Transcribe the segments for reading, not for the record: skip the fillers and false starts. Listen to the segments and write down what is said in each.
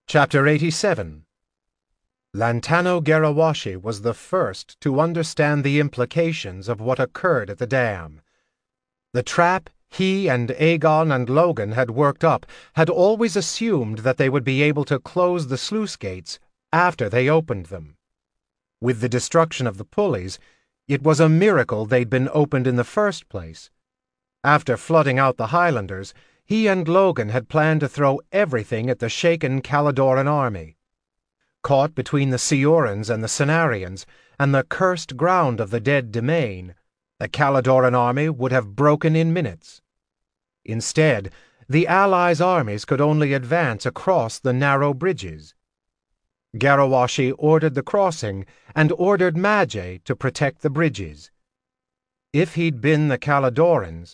Chapter 87. Lantano Garawashi was the first to understand the implications of what occurred at the dam. The trap he and Aegon and Logan had worked up had always assumed that they would be able to close the sluice gates after they opened them. With the destruction of the pulleys, it was a miracle they'd been opened in the first place. After flooding out the Highlanders, he and Logan had planned to throw everything at the shaken Caladoran army. Caught between the Seorans and the Cenarians, and the cursed ground of the dead Domain, the Caladoran army would have broken in minutes. Instead, the Allies' armies could only advance across the narrow bridges. Garawashi ordered the crossing and ordered Magi to protect the bridges. If he'd been the Caladorans,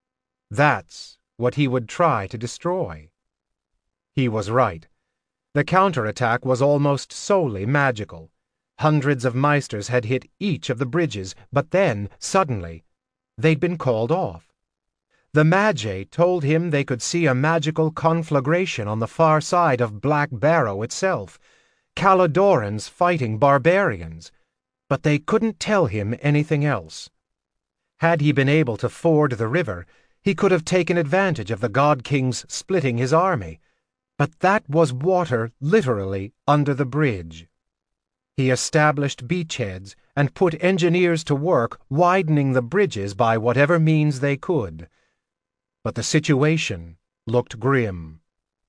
that's what he would try to destroy. He was right. The counterattack was almost solely magical. Hundreds of Meisters had hit each of the bridges, but then, suddenly, they'd been called off. The Magi told him they could see a magical conflagration on the far side of Black Barrow itself, Caladorans fighting barbarians, but they couldn't tell him anything else. Had he been able to ford the river, he could have taken advantage of the God King's splitting his army, but that was water literally under the bridge. He established beachheads and put engineers to work widening the bridges by whatever means they could. But the situation looked grim.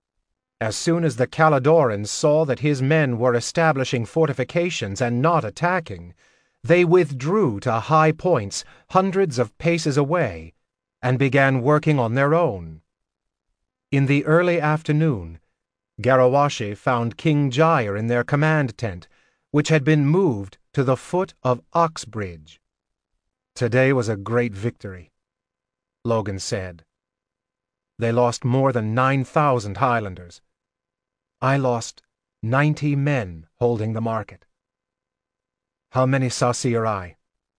As soon as the Caladorans saw that his men were establishing fortifications and not attacking, they withdrew to high points hundreds of paces away and began working on their own. In the early afternoon, Garawashi found King Jair in their command tent, which had been moved to the foot of Oxbridge. "Today was a great victory," Logan said. "They lost more than 9,000 Highlanders. I lost 90 men holding the market." "How many Sarsieri?"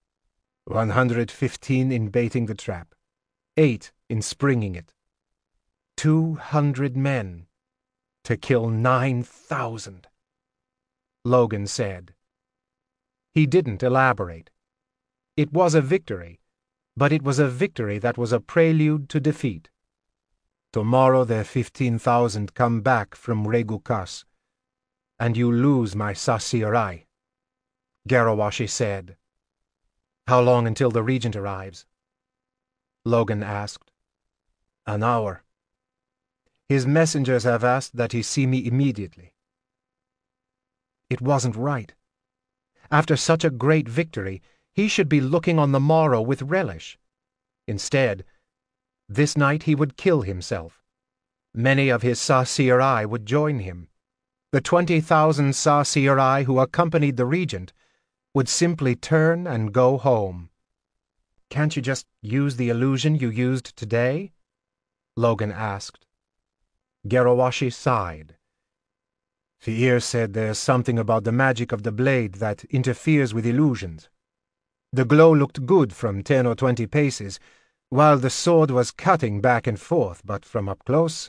115 in baiting the trap. 8 in springing it. 200 men to kill 9,000, Logan said. He didn't elaborate. It was a victory, but it was a victory that was a prelude to defeat. "Tomorrow their 15,000 come back from Regu-Kas, and you lose my Sarsieri," Garawashi said. "How long until the regent arrives?" Logan asked. "An hour. His messengers have asked that he see me immediately." It wasn't right. After such a great victory, he should be looking on the morrow with relish. Instead, this night he would kill himself. Many of his Sarsieri would join him. The 20,000 Sarsieri who accompanied the regent would simply turn and go home. "Can't you just use the illusion you used today?" Logan asked. Garawashi sighed. "Fi'ir said there's something about the magic of the blade that interferes with illusions. The glow looked good from 10 or 20 paces, while the sword was cutting back and forth, but from up close,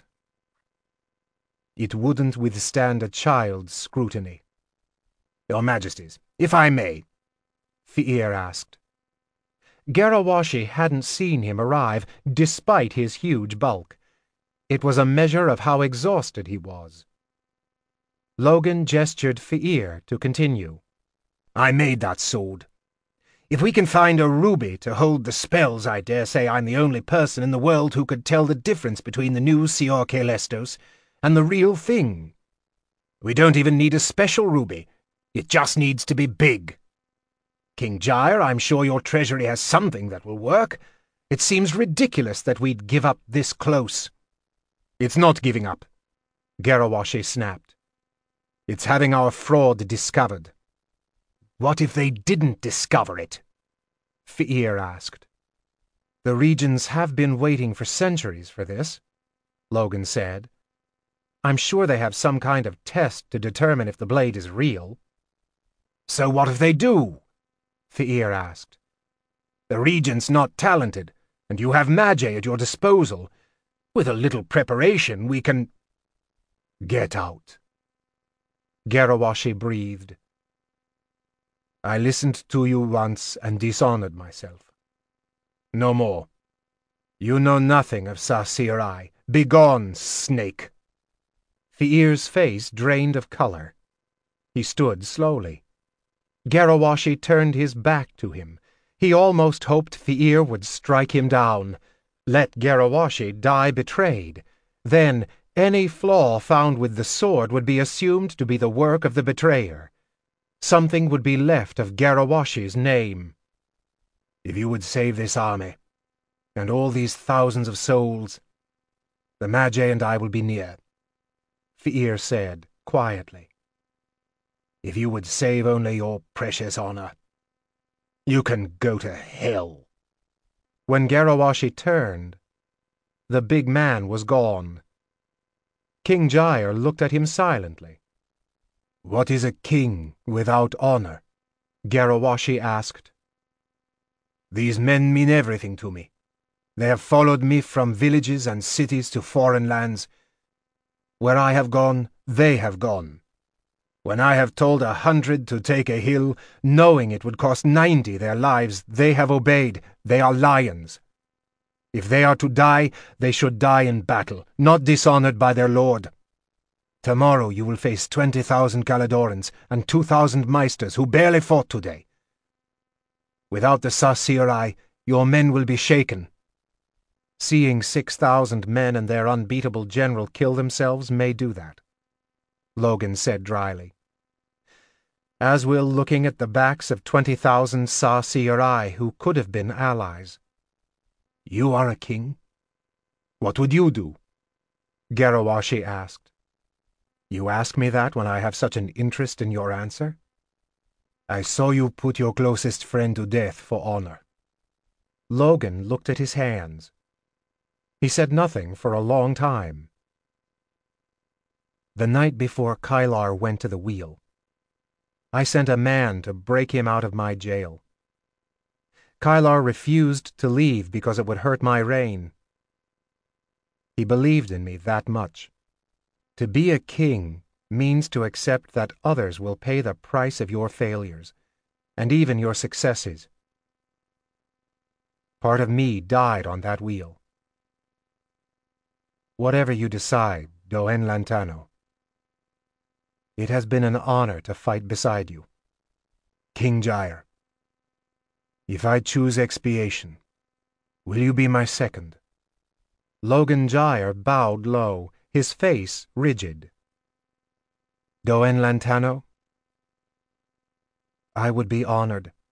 it wouldn't withstand a child's scrutiny." "Your Majesties, if I may?" Fi'ir asked. Garawashi hadn't seen him arrive, despite his huge bulk. It was a measure of how exhausted he was. Logan gestured Fi'ir to continue. "I made that sword. If we can find a ruby to hold the spells, I dare say I'm the only person in the world who could tell the difference between the new Sior Caelestos and the real thing. We don't even need a special ruby. It just needs to be big. King Jair, I'm sure your treasury has something that will work. It seems ridiculous that we'd give up this close." "It's not giving up," Garawashi snapped. "It's having our fraud discovered." "What if they didn't discover it?" Fi'ir asked. "The regions have been waiting for centuries for this," Logan said. "I'm sure they have some kind of test to determine if the blade is real." "So what if they do?" Fi'ir asked. "The regent's not talented, and you have Magi at your disposal. With a little preparation, we can—" "Get out," Garawashi breathed. I listened to you once and dishonored myself. No more. You know nothing of Sa-Seer-Ai. Begone, snake! Fi'ir's face drained of color. He stood slowly. Garawashi turned his back to him. He almost hoped Fi'ir would strike him down. Let Garawashi die betrayed. Then any flaw found with the sword would be assumed to be the work of the betrayer. Something would be left of Garawashi's name. If you would save this army, and all these thousands of souls, the Magi and I will be near, Fi'ir said quietly. If you would save only your precious honor, you can go to hell. When Garawashi turned, the big man was gone. King Gyre looked at him silently. What is a king without honor? Garawashi asked. These men mean everything to me. They have followed me from villages and cities to foreign lands. Where I have gone, they have gone. When I have told 100 to take a hill, knowing it would cost 90 their lives, they have obeyed. They are lions. If they are to die, they should die in battle, not dishonored by their lord. Tomorrow you will face 20,000 Caledorans and 2,000 Meisters who barely fought today. Without the Sa-Seer-Ai, your men will be shaken. Seeing 6,000 men and their unbeatable general kill themselves may do that, Logan said dryly. As will looking at the backs of 20,000 Sa-Seer-Ai who could have been allies. You are a king? What would you do? Garawashi asked. You ask me that when I have such an interest in your answer? I saw you put your closest friend to death for honor. Logan looked at his hands. He said nothing for a long time. The night before Kylar went to the wheel, I sent a man to break him out of my jail. Kylar refused to leave because it would hurt my reign. He believed in me that much. To be a king means to accept that others will pay the price of your failures, and even your successes. Part of me died on that wheel. Whatever you decide, Do'En Lantano, it has been an honor to fight beside you. King Gyre, if I choose expiation, will you be my second? Logan Gyre bowed low, his face rigid. Do'En Lantano, I would be honored.